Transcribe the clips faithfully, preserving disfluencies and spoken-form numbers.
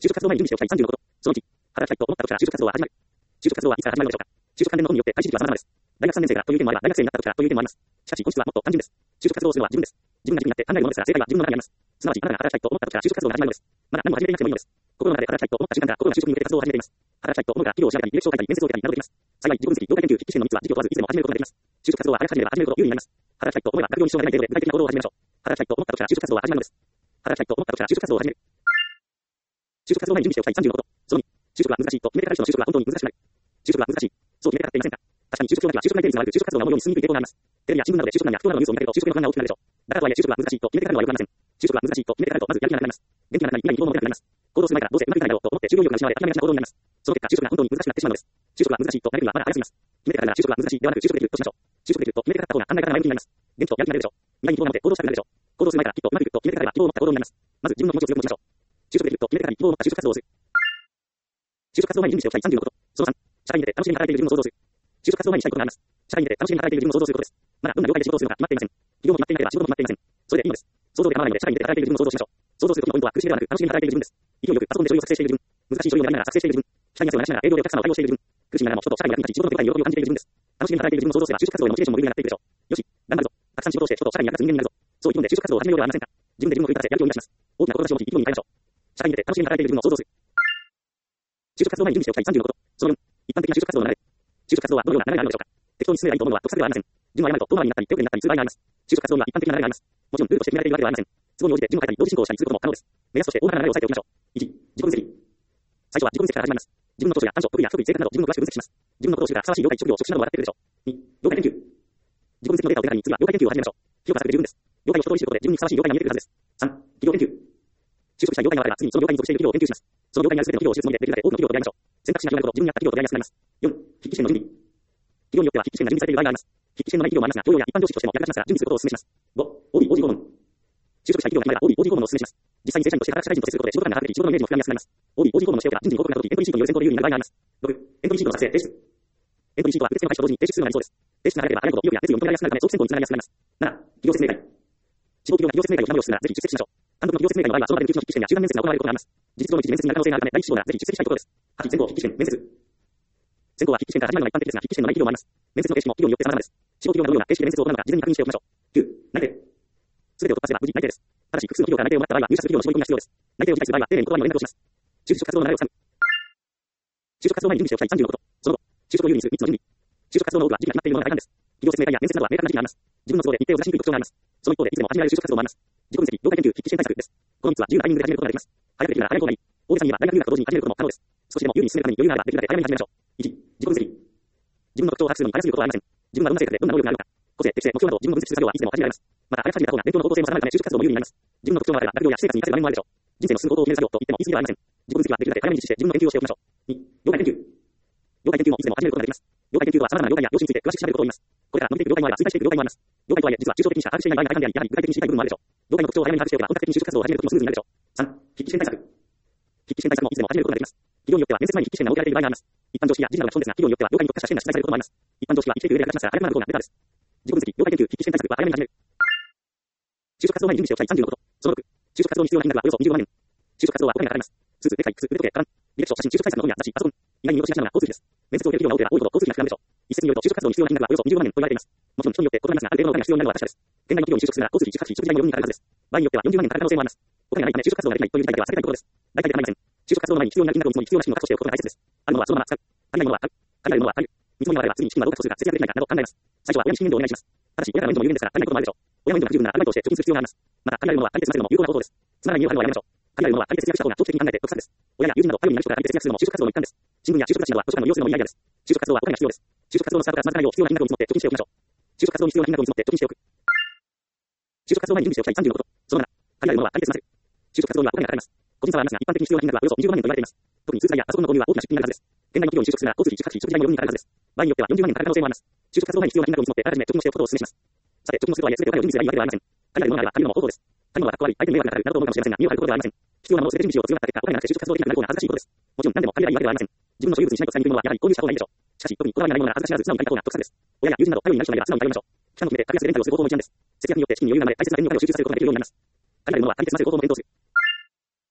就職活動前に準備しておきたいさんじゅうのこと。そのいち、働きたいと思った時から就職活動は始まる。就職活動はいつから始まるのでしょうか。就職関連のことによって開始時期は様々です。大学さんねん生からという点もあれば、大学生になった時からという点もあります。しかし本質はもっと単純です。就職活動をするのは自分です。自分が軸になって考えるものですから、正解は自分の中にあります。すなわち、あなたが働きたいと思った時から就職活動が始まるのです。まだ何も始めていなくてもいいのです。心の中で働きたいと思った瞬間から心が就職に向けて活動を始めています。働きたいと思うから企業を調べたり、履歴書を書いたり、面接を受けたりなどできます。幸い、自己分析、業界研究、筆記試験のみっつは時期を問わずいつでも始めることができます。就職活動は早く始めれば始めるほど有利になります。働きたいと思えば学業に支障がない程度で具体的な行動を始めましょう。働きたいと思った時から就職活動は始まるのです。働きたいと思った時から就職活動を始める。就職活動前に準備しておきたいさんじゅうのこと。そのに、就職は難しいと決めてから人の就職は本当に難しくなる。就職は難しい。そう決めてからっていませんか。確かに就職氷河期は就職内定率が悪く、就職活動が思うように進みにくい傾向があります。テレビや新聞などで就職難や不当なニュースを見かけると就職の不安が大きくなるでしょう。だからとはいえ就職は難しいと決めてからのは良くありません。就職は難しいと決めてからとまずやる気がなくなります。元気がなくなり、未来に希望も持てなくなります。行動する前からどうせうまくいかないだろうと思って就業意欲が失われ諦めがちな行動になります。その結果就職が本当に難しくなってしまうのです。就職は難しいとなれるにはまだ早すぎます。決めてからなら就職は難しいではなく就職できるとしましょう。就職できると決めてからった方が考え方が前向きになります。元気とやる気が出るでしょう。未来に希望が持て行動したくなるでしょう。行動する前からきっとうまくいくと決めてからは希望を持った行動になります。まず自分の気持ちを強く持ちましょう。就職できると決めてからに希望を持った就職活動をする。就職活動前に準備しておきたいさんじゅうのこと。そのさん、社会に出て楽しみに働いている自分を想像する。就職活動前にしたいことがあります。社会に出て楽しみに働いている自分を想像することです。まだどんな業界で仕事をするのか決まっていません。企業も決まっていなければ仕事も決まっていません。それでいいのです。想像で構わないので社会に出て働いている自分を想像しましょう。想像するときのポイントは苦しみではなく楽しみに働いている自分です。勢いよくパソコンで書類を作成している自分。難しい書類をやりながら作成している自分。期待にやすい話しながら営業でお客様を対応している自分。苦しみながらも人と社会に役に立ち仕事の舞台に喜びを感じている自分です。楽しみに働いている自分を想像すれば就職活動へのモチベーションも緩やかになっていくでしょう。よし、頑張るぞ。たくさん仕事をして人と社会に役立つ人間になるぞ。そう意気込んで就職活動を始めようではありませんか。自分で自分を奮い立たせやる気を生み出します。大きな志を持ち意気込みに変えましょう。社会に出て楽しみに働いている自分を想像する。就職活動前に準備しておきたいさんじゅうのこと。そのよん、一般的な就職活動の流れ。就職活動はどのような流れがあるのでしょうか。適当に進めばいいと思うのは得策ではありません。順を誤ると遠回りになったり手遅れになったりする場合があります。就職活動には一般的な流れがあります。もちろんルールとして決められているわけではありません。都合に応じて順を変えたり同時進行したりすることも可能です。目安として大まかな流れを押さえておきましょう。いち、自己分析。最初は自己分析から始まります。自分の長所や短所、得意や不得意、性格など自分を詳しく分析します。自分のことを知るがふさわしい業界、職業、職種などを分かっているでしょう。に、業界研究。自己分析のデータをデータに次は業界研究を始めましょう。評価されている十分です。業界を一通り知ることで自分にふさわしい業界が見えてくるはずです。さん、企業研究。就職したい業界があれば次にその業界に属している企業を研究します。その業界にある全ての企業を知るつもりでできるだけ多くの企業と出会いましょう。選択肢が広がるほど自分に合った企業と出会いやすくなります。よん、筆記試験の準備。企業によっては筆記試験が準備されている場合があります。筆記試験のない企業もありますが、教養や一般常識としても役立ちますから準備することをお勧めします。ご、オービー、オージー 訪問。就職したい企業が決まれば オービー、オージー 訪問をお勧めします。実際に正社員として働く社会人と接することで仕事感が高くなり仕事のイメージも膨らみやすくなります。オービー、オージー 訪問のしておけば人事に報告が届きエントリーシートによる選考で有利になる場合があります。ろく、エントリーシートの作成、提出。エントリーシートは受付の開始と同時に提出するのが理想です。提出が早ければ早いほど意欲や熱意を求められやすくなるため早期選考につながりやすくなります。なな、企業説明会。志望企業が企業説明会を行うようするならぜひ出席しましょう。単独の企業説明会の場合はその場で中期の筆記試験や集団面接が行われることがあります。事実上の一次面接になる可能性があるため第一志望ならぜひ出席したいことです。はち、選考、筆記試験、面接。選考は筆記試験から始まるのが一般的ですが、筆記試験のない企業もあります。面接の形式も企業によって様々です。志望企業がどのような形式で面接を行うのか事前に確認しておきましょう。きゅう、内定。すべてを突破すれば無事内定です。ただし複数の企業から内定をもらった場合は入社する企業の絞り込みが必要です。内定を辞退する場合は丁寧に断りの連絡をします。就職活動の流れをつかむ。就職活動前に準備しておきたいさんじゅうのこと。その後、就職を有利にするみっつの準備。就職活動の多くは時期が決まっているものが大半です。企業説明会や面接などは明確な時期があります。自分の都合で日程をずらしにくい特徴があります。その一方でいつでも始められる就職活動もあります。自己分析、業界研究、筆記試験対策です。このみっつは自由なタイミングで始めることができます。早くできるなら早い方がいい。大げさに言えば大学入学と同時に始めることも可能です。少しでも有利に進めるために余裕があればできるだけ早めに始めましょう。いち、自己分析。自分の特徴を把握するのに早すぎることはありません。自分はどんな性格でどんな能力があるのか。個性、適性、目標など自分の分析する作業はいつでも始められます。また早く始めた方が勉強の方向性も定まるため就職活動も有利になります。自分の特徴があれば学業や私生活に活かせる場面もあるでしょう。人生の進む方向を決める作業と言っても言い過ぎではありません。自己分析はできるだけ早めに実施して自分の研究をしておきましょう。に、業界研究。業界研究もいつでも始めることができます。業界研究とは様々な業界や業種について詳しく調べることを言います。これから伸びていく業界もあれば衰退していく業界もあります。業界とはいえ実は抽象的にしか把握していない場合が大半であり、やはり具体的に知りたい部分もあるでしょう。業界の特徴を早めに把握しておけば本格的に就職活動を始めるときもスムーズになるでしょう。さん、筆記試験対策。筆記試験対策もいつでも始めることができます。企業によっては面接前に筆記試験が設けられている場合があります。一般常識や時事などが基本ですが、企業によっては業界に特化した試験が出題されることもあります。一般常識は生きていく上で役立ちますから早くなることがベターです。自己分析、業界研究、筆記試験対策は早めに始める。就職活動前に準備しておきたいさんじゅうのこと。そのろく、就職活動に必要な金額はおよそにじゅうごまんえん。就職活動はお金がかかります。スーツ、ネクタイ、靴、腕時計、カラン、履歴書、写真、就職対策の本や雑誌、パソコン、意外に見落としがちなのが交通費です。面接を受ける企業が多ければ多いほど交通費が膨らむでしょう。一説によると就職活動に必要な金額はおよそにじゅうごまんえんと言われています。もちろん人によって異なりますが、ある程度のお金が必要になるのは確かです。現代の企業に就職するなら交通費、宿泊費、食事代も余分にかかるはずです。場合によってはよんじゅうまんえんかかる可能性もあります。お金がないため就職活動ができないという事態では避けたいことです。大体で構いません。就職活動の前に必要になる金額を見積もり必要な資金を確保しておくことが大切です。あるものはそのまま使う。足りないものは買う。足りないものは借りる。見積もりがあれば次に資金がどう確保するか節約できないかなど考えます。最初は親に資金援助をお願いします。ただし親からの援助も有限ですから足りないこともあるでしょう。親の援助が不十分ならアルバイトをして貯金する必要があります。また借りられるものは借りて済ませるのも有効な方法です。つまらない身を張るのはやめましょう。借りられるものは借りて節約した方が長期的に考えて得策です。親や友人など頼りになる人から借りて節約するのも就職活動の一環です。新聞や就職雑誌などは図書館の利用するのもいいアイデアです。就職活動はお金が必要です。就職活動のスタートからつまずかないよう必要な金額を見積もって貯金しておきましょう。就職活動に必要な金額を見積もって貯金しておく。就職活動前に準備しておきたいさんじゅうのこと。そのなな、借りられるものは借りて済ませる。就職活動にはお金がかかります。個人差はありますが、一般的に必要な金額はおよそにじゅうごまんえんと言われています。特に通財やパソコンの購入は大きな出費になるはずです。現代の企業に就職するなら交通費、宿泊費、食事代も余分にかかるはずです。場合によってはよんじゅうまんえんかかる可能性もあります。就職活動前に必要な金額を見積もってあらかじめ貯金をしておくことをお勧めします。さて、貯金をするとはいえ全てお金を準備すればいいわけではありません。借りられるものがあれば借りるのも方法です。借りるのはかっこ悪い、相手に迷惑がかかるなどと思うかもしれませんが、身を張ることではありません。必要なものを全て準備しようと強がった結果、お金がなくて就職活動できなくなるような恥ずかしいことです。もちろん何でも借りられるわけではありません。自分の所有物にしないと使いにくいものはやはり購入した方がいいでしょう。しかし、特にこだわりがないものなら恥ずかしがらず素直に借りた方が得策です。親や友人など頼りになる人がいれば素直に借りましょう。期間を決めて借りやすいレンタルをする方法も一案です。節約によって資金に余裕が生まれ大切な点にお金を集中させることができるようになります。借りられるものは借りて済ませる方法も検討する。就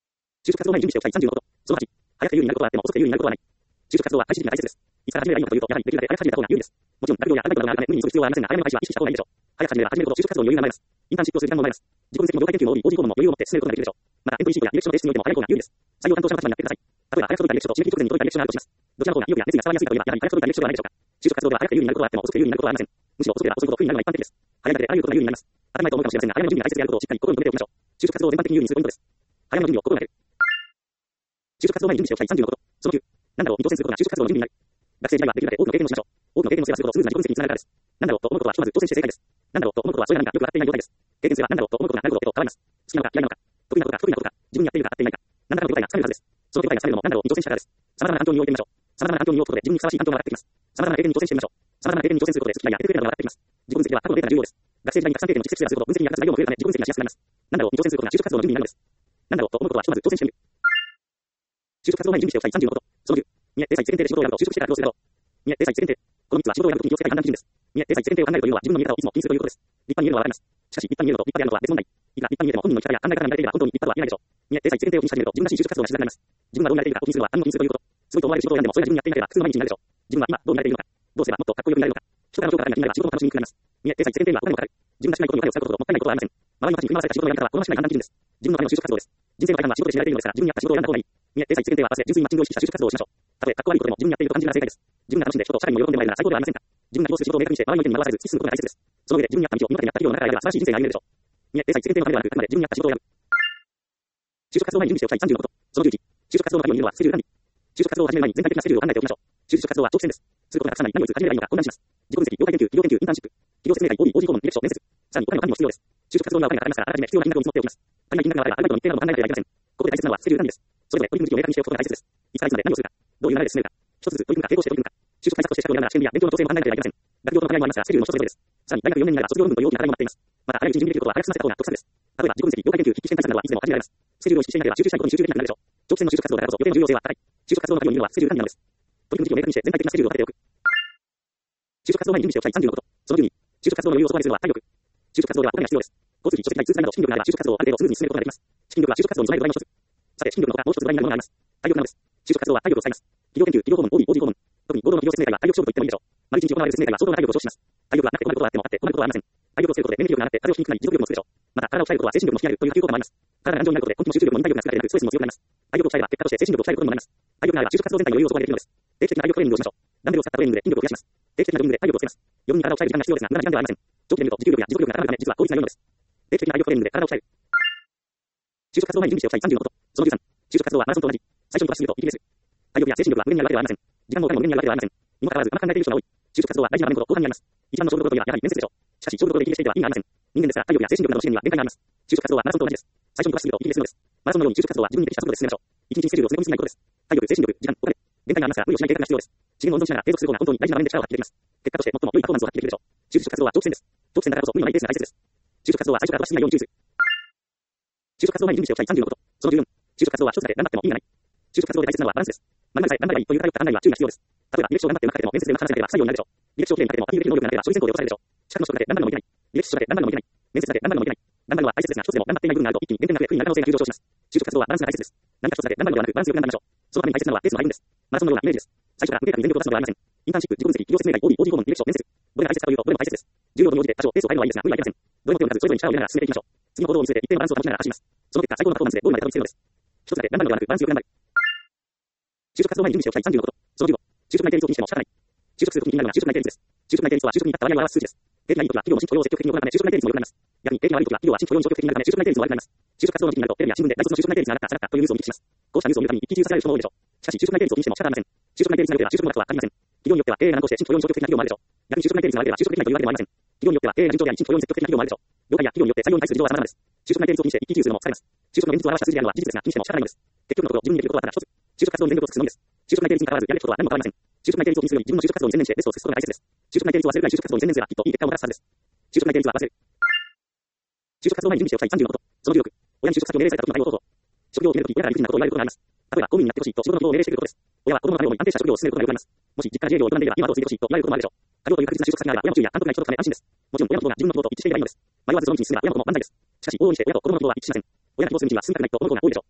就職活動前に準備しておきたいさんじゅうのこと。そのはち、早くて有利になることはあっても遅くて有利になることはない。就職活動は開始時期が大切です。いつから始めればいいのかというと、やはりできるだけ早く始めた方が有利です。もちろん、学業やアルバイトなどがあるため無理に急ぐ必要はありませんが、早めの開始は意識した方がいいでしょう。早く始めれば始めるほど就職活動の余裕が生まれます。インターンシップをする時間も生まれます。自己分析も業界研究も オービー オージー 訪問も余裕を持って進めることができるでしょう。また、エントリーシートやディレクションの提出においても早い方が有利です。採用担当者の立場になってください。例えば、早く届いたディレクションと締め切り直前に届いたディレクションがあるとします。どちらの方が意欲や熱意が伝わりやすいかといえば、やはり早く届いたディレクションではないでしょうか。就職活動では早くて有利になることはあっても遅くて有利になることはありません。むしろ遅ければ遅いほど不利になるのが一般的です。早いだけであらゆることが有利になります。当たり前と思うかもしれませんが、早めの準備が大切であることをしっかり心に留めておきましょう。就職活動を全般的に有利にするポイントです。早めの準備を心がける。就職活動前に準備しておきたいさんじゅうのこと。そのきゅう、なんだろうに挑戦することが就職活動の準備になる。学生時代はできるだけ多くの経験をしましょう。多くの経験をすればするほどスムーズな自己分析につながるからです。なんだろうと思うことはひとまず挑戦して正解です。なんだろうと思うことはそれが何かよくわかっていない状態です。経験すればなんだろうと思うことがなるほどと変わります。好きなのか嫌いなのか、得意なことか不得意なことか、自分にやっているか合っていないか、何らかの手応えがつかめるはずです。その手応えがつかめるのもなんだろうに挑戦したからです。様々な環境に置いてみましょう。様々な環境に置くことで自分にふさわしい環境が分かってきます。様々な経験に挑戦してみましょう。様々な経験に挑戦することで好き嫌いや得意なことが分かってきます。自己分析では過去のデータが重要です。学生時代にたくさん経験を蓄積すればするほど分析に役立つ材料も増えるため自己分析がしやすくなります。なんだろうに挑戦することが就職活動の準備になるのです。なんだろうと思うことはひとまず挑戦してみる。就職活動前に準備しておきたいさんじゅうのこと。そのきゅう、見え定際一致限定で仕事をやると就職してからどうするだろう。見え定際一致限定。このみっつは仕事をやるときに気をつけたい判断基準です。見え定際一致限定を考えるというのは自分の見え方をいつも気にするということです。立派に言えるのはわかります。しかし、立派に言えるのと立派であるのとは別問題。いくら立派に言えても本人の生き方や考え方が慣れていれば本当に立派とは言えないでしょう。見え定際一致限定を気にし始めると自分らしい就職活動がしづらくなります。自分がどう見られているかを気にするのは何も気にするということ。すごいと思われる仕事を選んでもそれが自分にやっていなければ普通の毎日になるでしょう。自分は今どう見られているのか。どうすればもっとかっこよく見られるのか。人からの評価が気になれば仕事の楽しみにくくなります。見え定際一致限定には他にもわかる。自分がしないことにお金を使うことともったいないことはありません。周りの人に振り回された仕事をやる方は好ましくない判断基準です。自分のための就職活動です。人生の大半は仕事で知られているのですから自分に合った仕事を選んだ方がいい。見え定際一致限定はパスで純粋にマッチングを意識した就職活動をしましょう。たとえかっこ悪いことでも自分にやっていると感じるのが正解です。自分が楽しんで人と社会にも喜んでもらえるなら最高ではありませんか。自分が希望する仕事を明確にして周りの意見に惑わされず突き進むことが大切です。その上で自分に合った道を見事にやった企業の中であれば素晴らしい人生が歩めるでしょう。見え定際一致限定のためではなく、あくまで自分に合った仕事を選ぶ。就職活動前に準備しておきたいさんじゅうのこと。そのじゅういち、就職活動の鍵を握るのはスケジュール管理。就職活動を始める前に全体的なスケジュールを考えておきましょう。就職活動は長期戦です。することがたくさんない。何をいつ始めればいいのか混乱します。自己分析、業界研究、企業研究、インターンシップ、企業説明会、オービー、オージー 訪問、ディレクション、面接。さらにお金の管理も必要です。就職活動にはお金がかかりますから、あらかじめ必要な金額を見積もっておきます。足りない金額があればアルバイトの日程なども考えなければいけません。ここで大切なのはスケジュール管理です。それぞれ取り組み時期を明確にしておくことが大切です。いつからいつまで何をするか、どういう流れで進めるか、一つずつ取り組むか、並行して取り組むか、就職対策として資格をやるなら試験日や勉強の調整も考えなければいけません。学業との兼ね合いもありますが、スケジュールも一つそれぞれです。さらに大学よねんになれば卒業論文という大きな課題も待っています。また、あらゆる準備できることは早く済ませた方が得策です。例えば、自己分析、業界研究、筆記試験対策などはいつでも始められます。スケジュールを意識していなければ集中したいことに集中できなくなるでしょう。長期戦の就職活動だからこそ予定の重要性は高い。就職活動の鍵を握るのはスケジュール管理なのです。取り組む時期を明確にして全体的なスケジュールを立てておく。就職活動前に準備しておきたいさんじゅうのこと。そのじゅうに、就職活動の余裕を底上げするのは体力。就職活動ではお金が必要です。交通費、書籍代、通勤など資金力があれば就職活動をある程度スムーズに進めることができます。資金力は就職活動の一番の一つ。さて、資金力の他もう一つ土台になるものがあります。体力なのです。就職活動は体力を使います。企業研究、企業訪問、オービー、オージー 訪問。特に合同の企業説明会は体力勝負と言ってもいいでしょう。毎日行われる説明会は相当な体力を消費します。体力がなくて困ることはあってもあって困ることはありません。体力をつけることで免疫力が上がって風邪をひきにくくなり持続力もつくでしょう。また、体を鍛えることは精神力も鍛えるという波及効果もあります。体が頑丈になることで根気も集中力も忍耐力が少なくなくストレスも強くなります。体力を鍛えれば結果として精神力を鍛えることにもなります。体力があれば就職活動全体の余裕を底上げできるのです。定期的な体力トレーニングをしましょう。ダンベルを使ったトレーニングで筋力を増やします。定期的なジョギングで体力をつけます。余分に体を鍛える時間が必要ですが無駄な時間ではありません。長期で見ると持久力や持続力が高まるため実は効率が良いのです。定期的な体力トレーニングで体を鍛える。就職活動前に準備しておきたいさんじゅうのこと。そのじゅうさん、就職活動はマラソンと同じ。最初に飛ばしすぎると息切れする。体力や精神力は無限にあるわけではありません。時間もお金も無限にあるわけではありません。にもかかわらずうまく考えている人が多い。就職活動は大事な場面ほど後半にあります。一番の勝負事といえばやはり面接でしょう。しかし勝負事で息切れしていては意味がありません。人間ですから体力や精神力などの試験には限界があります。就職活動はマラソンと同じです。最初に飛ばしすぎると息切れするのです。マラソンのように就職活動は自分に適した速度で進めましょう。一日にスケジュールを詰め込みすぎないことです。体力、精神力、時間、お金、限界がありますから無理をしない計画が必要です。資源を温存しながら継続することが本当に大事な場面で力を発揮できます。結果として最も良いパフォーマンスを発揮できるでしょう。就職活動は長期戦です。長期戦だからこそ無理のないペースが大切です。就職活動は最初から飛ばしすぎないように注意する。就職活動前に準備しておきたいさんじゅうのこと。そのじゅうよん、就職活動は一つだけ頑張っても意味がない。就職活動で大切なのはバランスです。何々さえ何々がいいという偏った考えには注意が必要です。例えば、履歴書が頑張ってうまく書けても面接でうまく話せなければ不採用になるでしょう。履歴書をきれいに書けてもアピールできる能力がなければ書類選考で落とされるでしょう。資格の取得だけ頑張るのもいけない。履歴書だけ頑張るのもいけない。面接だけ頑張るのもいけない。頑張るのは大切ですが、一つでも頑張っていない部分があると一気に減点が増え、不利になる可能性が急上昇します。就職活動はバランスが大切です。何か一つだけ頑張るのではなく、バランスよく頑張りましょう。そのために大切なのはペースの配分です。マラソンのようなイメージです。最初から無計画に全力を出すのではありません。インターンシップ、自己分析、企業説明会、オービー、オージー 訪問、ディレクション、面接。どれが大切かというと、どれも大切です。重要度に応じて多少ペースを変えるのはいいですが、無理はいけません。どれも手を抜かず、それぞれに力を入れながら進めていきましょう。次の行動を見据えて一定のバランスを保ちながら走ります。その結果、最高のパフォーマンスでゴールまでたどり着けるのです。一つだけ頑張るのではなく、バランスよく頑張る。就職活動前に準備しておきたいさんじゅうのこと。そのじゅうご、就職内定率を気にしても仕方ない。就職するときに気になるのは就職内定率です。就職内定率は就職に至った割合を表す数字です。景気がいいときは企業も新規雇用を積極的に行うため就職内定率も良くなります。逆に景気が悪いときは企業は新規雇用に消極的になるため就職内定率も悪くなります。就職活動の時期になるとテレビや新聞で大卒の就職内定率が上がった下がったというニュースを見聞きします。こうしたニュースを見るために一喜一憂させられる人も多いでしょう。しかし就職内定率を気にしても仕方ありません。就職内定率が良ければ就職も楽は限りません。企業によっては経営が難航して新規雇用に消極的な企業もあるでしょう。逆に就職内定率が悪ければ就職できないというわけでもありません。企業によっては経営が順調であり新規雇用に積極的な企業もあるでしょう。業界や企業によって採用に対する事情は様々です。就職内定率を気にして一喜一憂するのも疲れます。就職の現実を表した数字であるのは事実ですが気にしても仕方ないのです。結局のところ自分にできることはただ一つ。就職活動に全力を尽くすのみです。就職内定率に関わらずやるべきことは何も変わりません。就職内定率を気にするより自分の就職活動に専念してベストを尽くすことが大切です。就職内定率を忘れるぐらい就職活動に専念すればきっといい結果をもたらすはずです。就職内定率は忘れる。就職活動前に準備しておきたいさんじゅうのこと。そのじゅうろく、親に就職先を命令された時の対応方法。職業を決めるとき親から理不尽なことを言われることがあります。例えば公務員になってほしいと仕事の希望を命令していることです。親は子供のために安定した職業を進めることがよくあります。もし実家が自営業を営んでいれば今と続いてほしいと言われることもあるでしょう。家業という確実な就職先があれば親の注意や監督が一つのため安心です。もちろん親の希望が自分の希望と一致していればいいのです。迷わずその道に進めば親のことも万歳です。しかし往々にして親と子供の希望は一致しません。親が希望する道は進みたくないと思うことが多いでしょう。いくら親の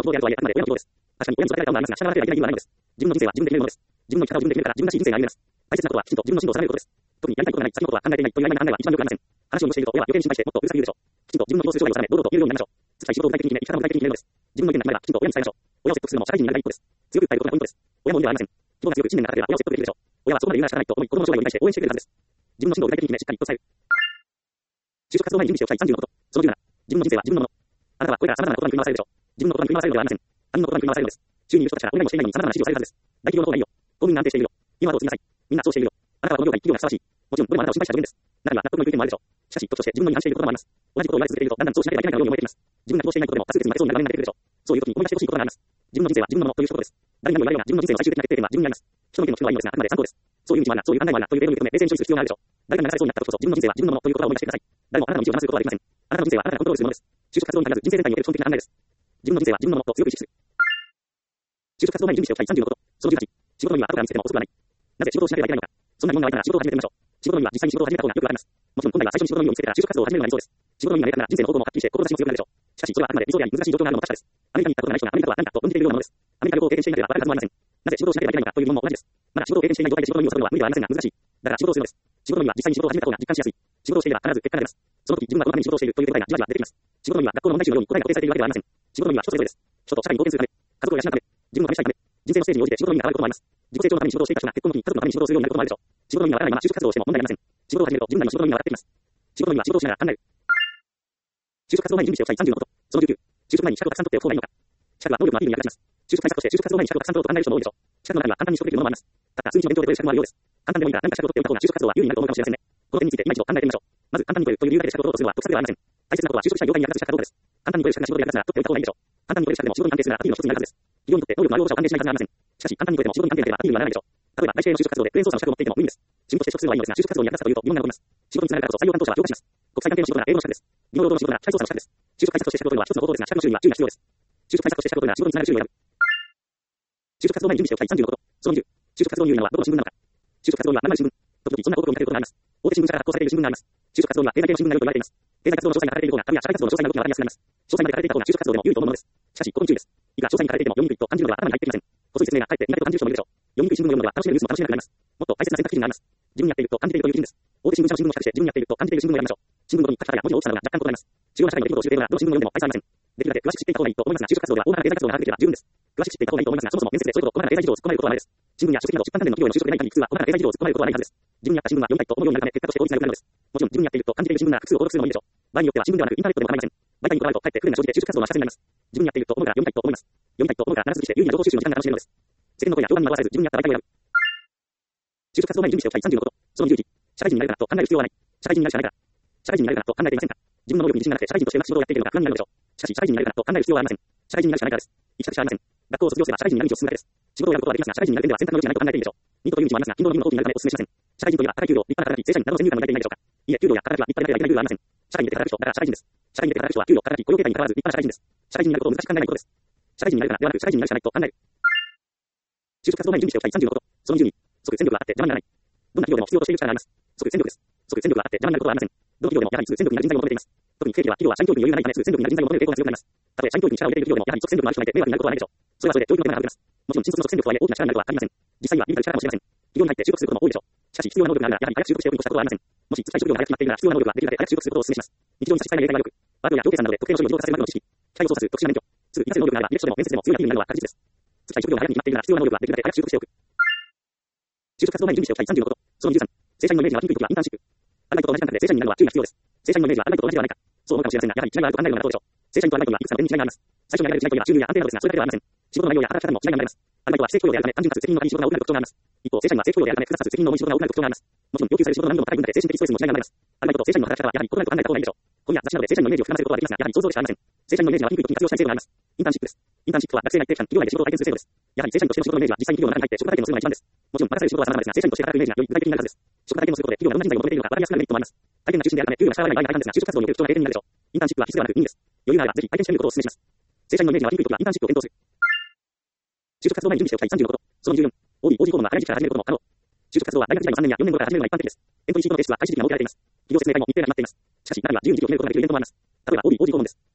希望であるとはいえ、あくまで親の希望です。確かに親に育てられた恩がありますが、従わなければいけない理由はないのです。自分の人生は自分で決めるものです。自分の生き方を自分で決めるから、自分らしい人生が歩めます。大切なことは、きちんと自分の進路を定めることです。特にやりたいことがない、先のことは考えていないという曖昧な考えは一番良くありません。話をしていると、親は余計に心配してもっとうるさく言うでしょう。きちんと自分の希望する将来を定め、堂々と言えるようになりましょう。尽きた仕事を具体的に決め、生き方も具体的に決めるのです。自分の意見が決まれば、きちんと親に伝えましょう。親を説得するのも社会人になる第一歩です。強く伝えることがポイントです。親も運ではありません。希望が強く信念が高ければ親を説得できるでしょう。親はそこまで言うなら仕方ないと思い、子供の将来を理解して応援してくれるはずです。自分の進路を具体的に決め、しっかりと伝える。就職活動前に準備しておきたいさんじゅうのこと。そのじゅうなな、自分の人生は自分のもの。あなたはこれから様々なことに振り回されるでしょう。自分のことに振り回されるのではありません。他人のことに振り回されるのです。周囲にいる人たちからお願いもしていないのに様々な指示をされるはずです。大企業の方がいいよ。公務員が安定しているよ。今はどう継ぎなさい。みんなそうしているよ。あなたはこの業界、企業がふさわしい。もちろん、これもあなたを心配した分です。中には納得のいく意見もあるでしょう。しかし、時として自分の意に反していることもあります。同じことを言われ続けていると、だんだんそうしなければいけないかのように思えてきます。自分が希望していないことでも多数決に負けそうになる場面が出てくるでしょう。そういう時に思い出してほしいことがあります。自分の人生は自分のものということです。誰にも言われようが自分の人生の最終的な決定権は自分にあります。人の意見も聞くのはいいのですが、あくまで参考です。そういう道もあるな、そういう考えもあるなという例を認め、冷静に処理する必要があるでしょう。誰かに流されそうになった時こそ、自分の人生は自分のものということを思い出してください。誰もあなたの道を邪魔することはできません。あなたの人生はあなたがコントロールするものです。就職活動に限らず人生全体における基本的な考えです。自分の人生は自分のものと強く意識する。就職活動前に準備しておきたいさんじゅうのこと。そのじゅうはち、仕事の意味は後から見つけても遅くはない。なぜ仕事をしなければいけないのか。そんな疑問が湧いたら仕事を始めてみましょう。仕事の意味は実際に仕事を始めた方がよくわかります。もちろん本来は最初に仕事の意味を見つけてから就職活動を始めるのが理想です。仕事の意味が明確なら人生の方向もはっきりして志も強くなるでしょう。しかしそれはあくまで理想であり難しい状況があるのも確かです。アメリカに行ったことがない人がアメリカとは何かと論じているようなものです。アメリカ旅行を経験していなければわかるはずもありません。なぜ仕事をしなければいけないのかという疑問も同じです。まだ仕事を経験していない状態で仕事の意味を探るのは無理ではありませんが難しい。だから仕事をするのです。仕事の意味は実際に仕事を始めた方が実感しやすい。仕事をしていれば必ず結果が出ます。その時自分がこのために仕事をしているという手応えがじわじわ出てきます。仕事の意味は学校の問題集のように答えが固定されているわけではありません。仕事の意味は人それぞれです。人と社会に貢献するため、家族を養うため、自分を試したいため、人生のステージに応じて仕事の意味が変わることもあります。自己成長のために仕事をしていた人が結婚の時に家族のために仕事をするようになることもあるでしょう。仕事の意味がわからないまま就職活動をしても問題ありません。仕事を始めると自分なりの仕事の意味が分かってきます。仕事の意味は仕事をしながら考える。就職活動前に準備しておきたいさんじゅうのこと。そのじゅうきゅう、就職前に資格をたくさん取っておく方がいいのか。資格は能力のアピールに役立ちます。就職対策として就職活動前に資格をたくさん取ろうと考える人も多いでしょう。資格の中には簡単に取得できるものもあります。ただ数日の勉強で取れる資格もあるようです。簡単でもいいから何か資格を取っておいた方が就職活動は有利になると思うかもしれませんね。この点について今一度考えてみましょう。まず簡単に取れるという理由だけで資格を取ろうとするのは得策ではありません。大切なことは就職した業界に役立つ資格かどうかです。簡単に取れる資格が仕事で役立つなら取っておいた方がいいでしょう。簡単に取れる資格でも仕事に関係するならアピールの一つになるはずです。企業にとって能力のある応募者を歓迎しないはずがありません。しかし簡単に取れても仕事に関係なければアピールにはならないでしょう。例えば外資系の就職活動でクレーン操作の資格を持っていても無理です。仕事として取得するのはいいのですが就職活動に役立つかというと疑問が残ります。仕事につながるからこそ採用担当者は評価します。国際関係の仕事なら英語の資格です。技能労働の仕事なら機械操作の資格です。就職対策として資格を取るのは一つの方法ですが、資格の種類には注意が必要です。就職対策として資格を取るなら仕事につながる種類を選ぶ。就職活動前に準備しておきたいさんじゅうのこと。そのにじゅう、就職活動に有利なのはどこの新聞なのか。就職活動には何々新聞。時々そんなことを見かけることがあります。大手新聞社から発行されている新聞があります。就職活動には経済系の新聞がよく言われています。経済活動の詳細が書かれている方が旅や社会活動の詳細がよくわかりやすくなります。詳細まで書かれていた方が就職活動でも有利と思うものです。しかし、ここに注意です。いくら詳細に書かれていても読みにくいと感じるのでは頭に入ってきません。細い説明がかえって苦手と感じる人もいるでしょう。読みにくい新聞を読むのは楽しめるニュースも楽しめなくなります。もっと大切な選択肢になります。自分にやっていると感じているという基準です。大手新聞社の新聞を比較して自分にやっていると感じている新聞を選びましょう。新聞ごとに書き方や文字の大きさなどが若干異なります。主要な社会の出来事を知る程度ならどの新聞を読んでも大差ありません。できるだけ詳しく知っていた方がいいと思いますが、就職活動では大まかな経済活動が把握できれば十分です。詳しく知っていた方がいいと思いますが、そもそも面接でそれほど細かな経済事情を突っ込まれることはないです。新聞や書籍など出版関連の企業への就職でない限り普通は細かな経済事情を突っ込まれることはないはずです。自分に合った新聞は読みたいと思うようになるため結果として効率が良くなるのです。もちろん自分に合っていると感じている新聞なら複数を購読するのもいいでしょう。場合によっては新聞ではなくインターネットでも構いません。媒体にこだわるとかえって不便な生じて就職活動の足かせになります。自分に合っていると思うから読みたいと思います。読みたいと思うから長続きして有利な情報収集の時間が楽しめるのです。世間の声や評判に惑わされず自分に合った媒体を選ぶ。就職活動前に準備しておきたいさんじゅうのこと。そのじゅういち、社会人になるからと考える必要はない。社会人になるしかないから。社会人になるからと考えていませんか。自分の能力に自信がなくて社会人としてうまく仕事をやっているのが不安になるでしょう。しかし社会人になるからと考える必要はありません。社会人になるしかないからです。行き先しかありません。学校を卒業すれば社会人になる道を進むだけです。仕事をやることはできますが、社会人になる点では選択の余地がないと考えているでしょう。ニートという道もありますが、勤労の義務の方になるためお勧めしません。社会人といえば高い給料、立派な働き、正社員などの先入観も抱いていないでしょうか。いいえ、給料や働きは立派でなければいけない理由はありません。社会に出て働く人だから社会人です。社会に出て働く人は給料、働き、雇用形態に関わらず立派な社会人です。社会人になることを難しく考えないことです。社会人になるからではなく社会人になるしかないと考える。就職活動前に準備しておきたいさんじゅうのこと。そのじゅうに、即戦力があって邪魔にならない。どんな企業でも必要としている力があります。即戦力です。即戦力があって邪魔になることはありません。どの企業でもやはり即戦力になる人材を求めています。特に景気は企業は社員教育に余裕がないため即戦力になる人材を求める傾向が強くなります。たとえ社員教育に力を入れている企業でもやはり即戦力のある人がいて迷惑になることはないでしょう。それはそれで教育の手間が省けます。もちろん新卒の即戦力とはいえ大きな力になるとは限りません。実際は微々たる力かもしれません。企業に入って就職することも多いでしょう。しかし必要な能力があるならやはり早く就職しておくに越したことはありません。もし就きたい職業が早く決まっているなら必要な能力はできるだけ早く就職することをお勧めします。日常に差し支えない例外がよく、ワードや表計算などで特定の処理を自動化させるまでの知識、機械を操作する特殊な免許、すぐ活かせる能力があれば履歴書でも面接でも強いアピールになるのは確実です。就きたい職業が早くに決まっているなら必要な能力はできるだけ早く就職しておく。就職活動前に準備しておきたいさんじゅうのこと。そのじゅうさん、正社員のイメージが湧きにくいときはインターンシップ。アルバイトと同じ感覚で正社員になるのは注意が必要です。正社員のイメージはアルバイトと同じではないか。そう思うかもしれませんが、やはり違いがあると考えるのが妥当でしょう。正社員とアルバイトにはいくつかの点に違いがあります。最初に挙げられる違いというのは収入や安定などですが、それだけではありません。仕事の内容や働き方にも違いがあります。アルバイトは非正規雇用であるため、単純かつ責任の軽い仕事が多くなる特徴があります。一方、正社員は正規雇用であるため、複雑かつ責任の重い仕事が多くなる特徴があります。もちろん、要求される仕事の難易度も高い分だけ精神的ストレスにも違いがあります。アルバイトと正社員の働き方はやはり異なると考えた方がいいでしょう。今夜、雑誌などで正社員のイメージを膨らませることはできますが、やはり想像でしかありません。正社員のイメージが湧きにくいときに活用したい制度があります。インターンシップです。インターンシップは学生が一定期間、企業内で仕事を体験する制度です。やはり正社員としての仕事のイメージは実際に企業の中に入って職場体験をするのが一番です。もちろん、任される仕事は様々ですが、正社員として働くイメージがより具体的になるはずです。職場体験をすることで企業がどんな人材を求めているのか分かりやすくなるメリットもあります。体験が中心であるため、給料が支払われない場合が大半ですが、就職活動による貴重な経験になるでしょう。インターンシップは必須ではなく任意です。余裕があればぜひ体験してみることをお勧めします。正社員のイメージが湧きにくいときはインターンシップを検討する。就職活動前に準備しておきたいさんじゅうのこと。そのじゅうよん、オーディー、オージー コードは早い時期から始めることも可能。就職活動は大学時代のさんねんやよねんごから始めるのが一般的です。エントリーシートの提出は開始時期が設けられています。企業説明会も日程が決まっています。しかし、中には自由に時期を決めることができるイベントもあります。例えば、オーディー、オージー コードです。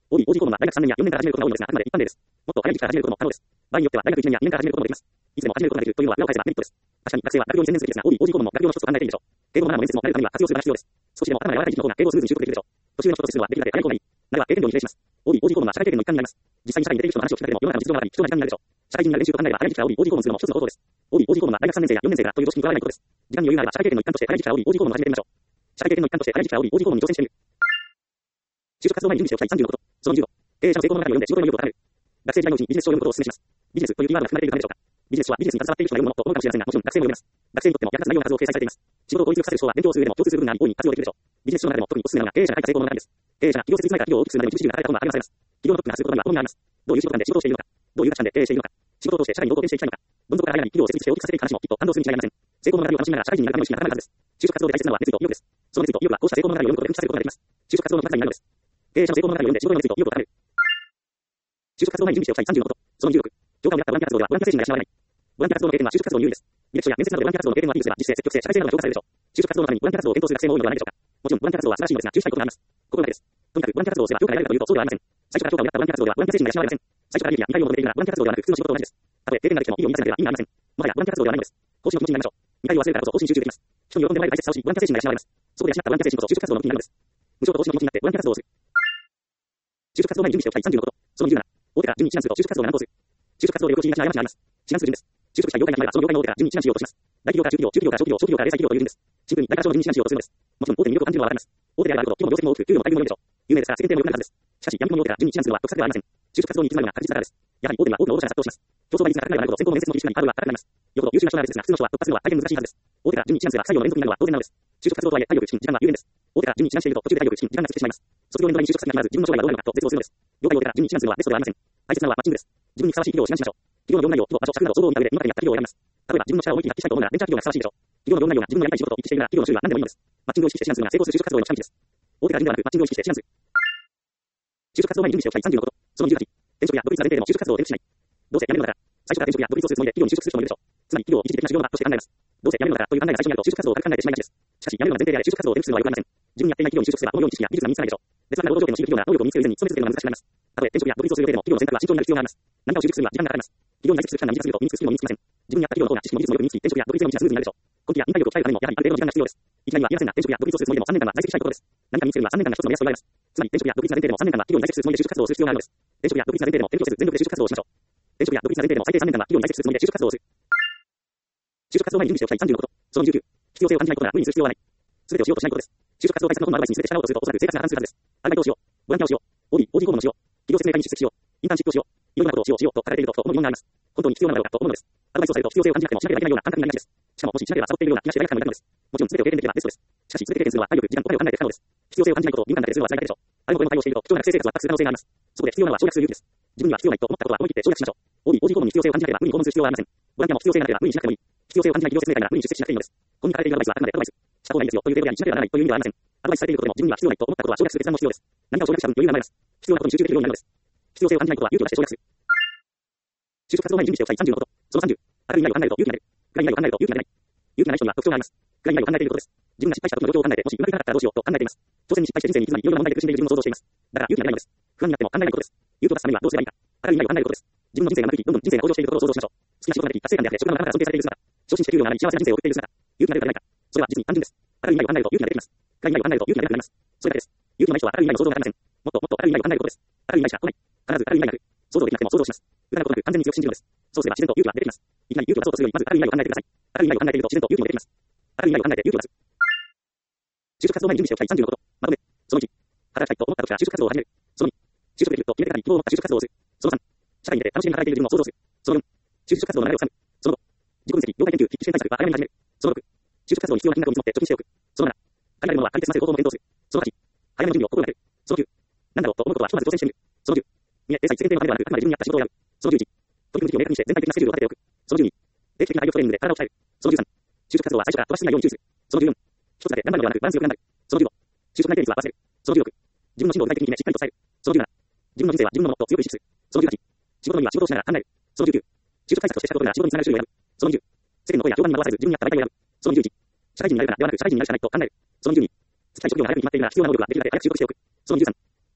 オービー、オージー 訪問は大学さんねんやよねんから始めることが多いのですが、あくまで一般例です。もっと早い時期から始めることも可能です。場合によっては大学いちねんやにねんから始めることもできます。いつでも始めることができるというのは裏を返せばメリットです。確かに学生は学業に専念すべきですが、オービー、オージー 訪問も学業の一つと考えていいでしょう。英語のマナーの面接も慣れるためには活用する場が必要です。少しでも頭が柔らかい人の方が英語をスムーズに習得できるでしょう。年上の人と接するのはできるだけ早い方がいい。慣れは経験量に比例します。オービー、オージー 訪問は社会経験の一環になります。実際に社会に出ている人の話を聞くだけでも世の中の実情があり、人の時間になるでしょう。社会人になる練習と考えれば早い時期から オービー、オージー 訪問するのも一つの方法です。オービー、オージー 訪問は大学さんねん生やよねん生がという常識にとらわれないことです。時間に余裕があれば社会経験の一環として早い時期から オービー、オージー 訪問を始めてみましょう。社会経験の一環として早い時期から オービー、オージー 訪問に挑戦してみる。就職活動前に準備しておきたいさんじゅうのこと。そのにじゅうご。経営者の成功物語を読んで仕事の意欲を高める。学生時代のうちにビジネス書を読むことをお勧めします。ビジネスというキーワードが含まれているためでしょうか。ビジネス書はビジネスに携わっている人が読むものと思うかもしれませんが、もちろん学生も読めます。学生にとっても役立つ内容の数を掲載されています。仕事を効率よくさせる書は勉強をする上でも共通する部分があり、大いに活用できるでしょう。ビジネス書の中でも特にお勧めなのが経営者が書いた成功物語です。経営者が企業設立前から企業を大きくするまでに一時が働いた本が励まされます。企業のトップがすることには好みがあります。どういう仕事感で仕事をしているのか。どういう価値観で経営しているのか。仕事を通して社会にどう貢献していきたいのか。どん底から這い上がり企業を設立して大きくさせていく話もきっと感動するに違いありません。成功の物語を楽しみながら社会人になるための意識が高まるはずです。就職活動で大切なのは熱意と意欲です。その熱意と意欲はこうした成功の物語を読むことで復活させることができます。就職活動の物語になるのです。経営者の成功の物語を読んで仕事の熱意と意欲を高める。就職活動前に準備しておきたいさんじゅうのこと。そのにじゅうろく。教官をやったボランティア活動ではボランティア精神が養われない。ボランティア活動の経験は就職活動に有利です。履歴書や面接などでボランティア活動の経験をアピールすれば実践、積極性、社会性などが評価されるでしょう。就職活動のためにボランティア活動を検討する学生も多いのではないでしょうか。もちろんボランティア活動は素晴らしいのですが、注意したいことがあります。心がけです。とにかくボランティア活動をすれば評価が得られるかというとそうではありません。最初から評価をやったボランティア活動ではボランティア精神が養われません。最初から利益や見返りを求めているならボランティア活動ではなく普通の仕事と同じです。たとえ経験ができても意味を見出せなければ意味がありません。もはやボランティア活動ではないのです。講師の気持ちになりましょう。見返りを忘れるからこそ講師に集中できます。人に喜んでもらえる大切さを知り、ボランティア精神が養われます。そこで養ったボランティア精神こそ就職活動の武器になるのです。無償と講師の気持ちになってボランティア活動をする。就職活動前に準備しておきたいさんじゅうのこと。そのにじゅうなな。大手が順に一覧すると就職活動が難航する。就職活動で旅行しがちな過ちがあります。志願する順です。就職した業界が決まればその業界の大手が順に一覧しようとします。大企業から中企業、中企業から小企業、小企業から零細企業という順です。シンプルに大会社の順に一覧しようとするのです。もちろん大手に魅力を感じるのはわかります。大手であればあるほど規模も業績も多く給料も待遇も良いでしょう。有名ですから世間体も良くなるはずです。しかし、闇雲の大手が順に一覧するのは得策ではありません。就職活動に行き詰まるのが確実だからです。やはり大手には多くの応募者が殺到します。競争倍率が高いのであるほど選考も面接も厳しくなりハードルは高くなります。よほど優秀な人なら別ですが、普通の人は突破するのは大変難しいはずです。大手が順に一覧すれば採用の連続になるのは当然なのです。就職活動とはいえ体力、資金、時間が有限です。大手が順に一覧していると途中で体力、資金、時間が尽きてしまいます。卒業年度に就職先が決まらず自分の将来はどうなるのかと絶望するのです。業界大手が順に一覧するのはベストではありません。大切なのはマッチングです。自分にふさわしい企業を志願しましょう。企業の業務内容、規模、場所、尺など総合を見た上で今からやった企業を選びます。例えば自分の力を思い切り発揮したいと思うならベンチャー企業がふさわしいでしょう。企業の業務内容が自分のやりたい仕事と一致しているなら企業の種類は何でもいいのです。マッチングを意識して志願するのが成功する就職活動への近道です。大手が順ではなくマッチングを意識して志願する。就職活動前に準備しておきたいさんじゅうのこと。そのにじゅうはち。転職や独立が前提でも就職活動を転職しない。どうせ辞めるのだから、最初から転職や独立をするつもりで企業に就職する人もいるでしょう。つまり企業を一時的な修行の場として考えます。どうせ辞めるのだからという考えが最初にあると就職活動を軽く考えてしまいがちです。しかし辞めるのが前提であれ就職活動を転職するのはよくありません。自分にやっていない企業に就職すればこのように知識や技術が身につかないでしょう。別な労働条件の強い企業が能力を身につける以前に勤め続けるのが難しくなります。たとえ転職や独立をする上でも企業の選択は慎重になる必要があります。何かを習熟するには時間がかかります。企業に在籍する期間が短すぎると身につくスキルも身につきません。自分にやった企業の方が知識も技術もよく身につき転職や独立の道がスムーズになるでしょう。今期や忍耐力を鍛えるためにもやはりある程度の時間が必要です。いきなりは言いませんが転職や独立をするつもりでもさんねんかんは在籍したいことです。何か身につけるにはさんねんかんが一つの目安と言われます。つまり転職や独立が前提でもさんねんかんは企業に在籍するつもりで就職活動をする必要があるのです。転職や独立が前提でも転職せず全力で就職活動をしましょう。転職や独立が前提でも最低さんねんかんは企業に在籍するつもりで就職活動をする。就職活動前に準備しておきたいさんじゅうのこと。そのにじゅうきゅう。必要性を感じないことなら無理にする必要はない。すべてをしようとしないことです。就職活動対策の本のアドバイスにすべて従おうとするとおそらく生活が破綻するはずです。アルバイトをしよう。ボランティアをしよう。オービー、オージー 訪問をしよう。企業説明会に出席しよう。インターンシップをしよう。いろいろなことをしようしようと書かれていると思う疑問があります。本当に必要なのだろうかと思うのです。アドバイスをされると必要性を感じなくてもしなければいけないような感覚になりがちです。しかももししなければサボっているような気がして罪悪感が抱くのです。もちろん全てを経験できればベストです。しかし全て経験するのは体力、時間、お金を考えて不可能です。必要性を感じないことを敏感だけでするのは辛いだけでしょう。あることへの対応をしていると貴重な学生生活を圧迫する可能性があります。そこで必要なのは省略する勇気です。自分には必要ないと思ったことは思い切って省略しましょう。オービー、オージー 訪問に必要性を感じなければ無理に訪問する必要はありません。ボランティアも必要性がなければ無理にしなくてもいい。必要性を感じない企業説明会なら無理に出席しなくていいのです。ここに書かれているアドバイスはあくまでアドバイス。した方がいいですよという例文やにしなければならないという意味ではありません。アドバイスされていることでも自分には必要ないと思ったことは省略する決断も必要です。何かを省略した分余裕が生まれます。必要なことに集中できるようになるのです。必要性を感じないことは勇気を出して省略する。就職活動前に準備しておきたいさんじゅうのこと。そのさんじゅう。明るい未来を考えると勇気が出る。暗い未来を考えると勇気が出ない。勇気がない人には特徴があります。暗い未来を考えていることです。自分が失敗した時の状況を考えて、もしうまくいかなかったらどうしようと考えています。挑戦に失敗して人生に行き詰まり、いろいろな問題で苦しんでいる自分を想像しています。だから勇気がないのです。不安になっても考えないことです。勇気を出すためにはどうすればいいか。明るい未来を考えることです。自分の人生が長引き、どんどん人生が向上していることを想像しましょう。好きな仕事ができ、達成感であって、職場の仲間から尊敬されている姿。昇進して給料が上がり、幸せな人生を送っている姿。勇気が出るか出ないか。それは実に単純です。明るい未来を考えると勇気が出てきます。暗い未来を考えると勇気が出なくなります。それだけです。勇気のない人は明るい未来の想像がありません。もっともっと明るい未来を考えることです。明るい未来しか来ない。必ず明るい未来が来る。想像できなくても想像します。疑うことなく完全に強く信じるのです。そうすれば自然と勇気が出てきます。いきなり勇気を出そうとするより、まず明るい未来を考えてください。明るい未来を考えていると自然と勇気も出てきます。明るい未来を考えて勇気を出す。就職活動前に準備しておきたいさんじゅうのこと。まとめ。そのいち。働きたいと思った時から就職活動を始める。そのに。就職できると決めてからに希望を持った就職活動をする。そのさん。社会に出て楽しみに働いている自分を想像する。そのよん。就職活動の流れをつかむ。そのご。自己分析、業界研究、危機試験対策、早めに始める。そのろく。就職活動に必要な金額を見積もって貯金しておく。そのなな。借りられるものは借りて済ませる方法も検討する。そのはち。早めの準備を心がける。そのきゅう。なんだろうと思うことはひとまず挑戦してみる。そのじゅう。見え、体裁、世間体のためではなく、あくまで自分に合った仕事をやる。そのじゅういち。取り組む時期を明確にして全体的なスケジュールを立てておく。そのじゅうに。定期的な体力トレーニングで体を鍛える。そのじゅうさん。就職活動は最初から飛ばしすぎないように注意する。そのじゅうよん。一つだけ頑張るのではなくバランスよく頑張る。そのじゅうご。就職内定率は合わせる。そのじゅうろく。自分の進路を具体的に決めしっかりと伝える。そのじゅうなな。自分の人生は自分のものと強く意識する。そのじゅうはち。仕事には仕事をしながら考える。そのじゅうきゅう。就職対策としてしたことなら仕事につながる種類を選ぶ。そのにじゅう。世間の声や評判に惑わされず自分に合った媒体を選ぶ。そのにじゅういち。社会人になるかなではなく社会人になるしかないと考える。そのにじゅうに。就きたい職業が早くに決まっているなら必要な能力はできるだけ早く習得しておく。そのにじゅうさん。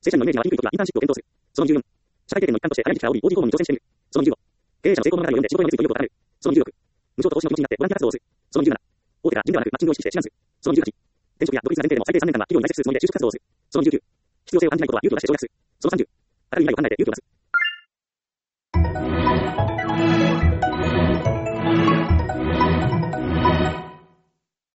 正社員のイメージが湧きにくいときはインターンシップを検討する。そのにじゅうよん、社会経験の一環として早い時期から オービー、オージー 訪問に挑戦してみる。そのにじゅうご、経営者の成功物語を読んで仕事に就いて意欲を高める。そのにじゅうろく、無償と投資の気持ちになってボランティア活動をする。そのにじゅうなな、大手が人ではなくマッチングを意識して志願する。そのにじゅうはち、転職や独立が前提でも最低さんねんかんは企業に在籍するつもりで就職活動をする。そのにじゅうきゅう、必要性を感じないことは勇気を出して跳躍する。そのさんじゅう、明るい未来を考えて勇気を出す。